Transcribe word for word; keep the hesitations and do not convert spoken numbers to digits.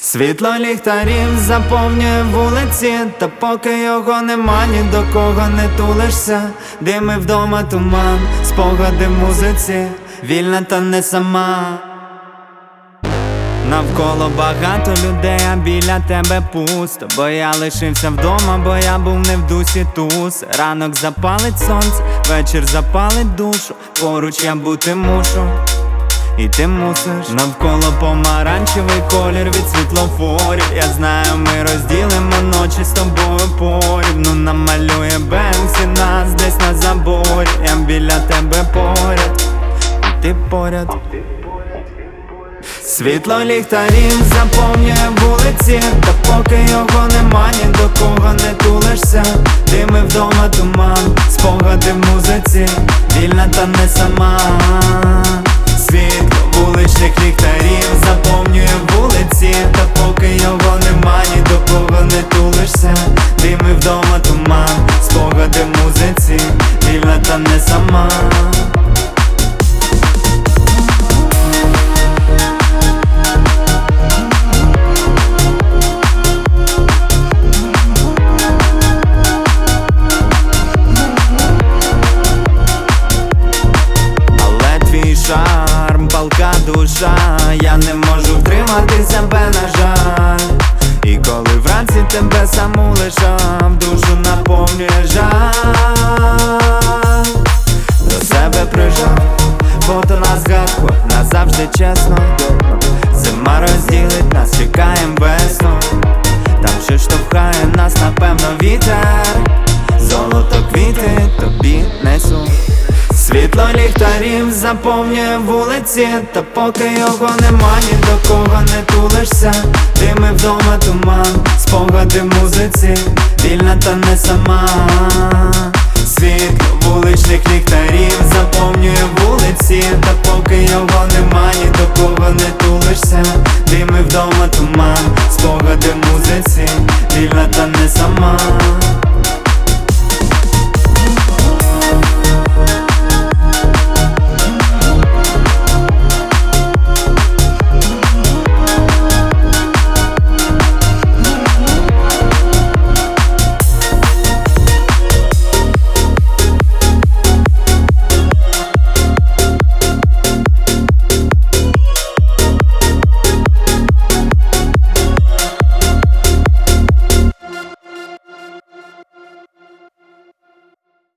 Світло ліхтарів заповнює вулиці, та поки його нема, ні до кого не тулишся. Дими вдома туман, спогади в музиці, вільна та не сама. Навколо багато людей, а біля тебе пусто. Бо я лишився вдома, бо я був не в дусі туз. Ранок запалить сонце, вечір запалить душу. Поруч я бути мушу, і ти мусиш. Навколо помаранчевий колір від світлофорів. Я знаю, ми розділимо ночі з тобою порівну. Намалює Бенксі нас десь на заборі. Я біля тебе поряд, і ти поряд. Світло ліхтарів заповнює вулиці, та поки його нема, ні до кого не тулишся. Дими вдома туман, спогади в музиці, вільна та не сама. Світло вуличних ліхтарів заповнює вулиці, та поки його нема, ні до кого не тулишся. Дими вдома туман, спогади в музиці, вільна та не сама. Шарм, палка душа, я не можу втримати себе, на жаль. І коли вранці тебе саму лишав, душу наповнює жаль. До себе прижав, фото на згадку, назавжди чесно. Зима розділить нас, чекаєм весну. Там що штовхає нас, напевно, вітер. Золото квіти тобі несу. Світло ліхтарів заповнює вулиці, та поки його нема, ні до кого не тулишся. Дими вдома туман, спогади в музиці, вільна та не сама. Світло вуличних ліхтарів заповнює вулиці, та поки його нема, ні до кого не тулишся. Дими вдома туман, спогади в музиці, вільна та не сама.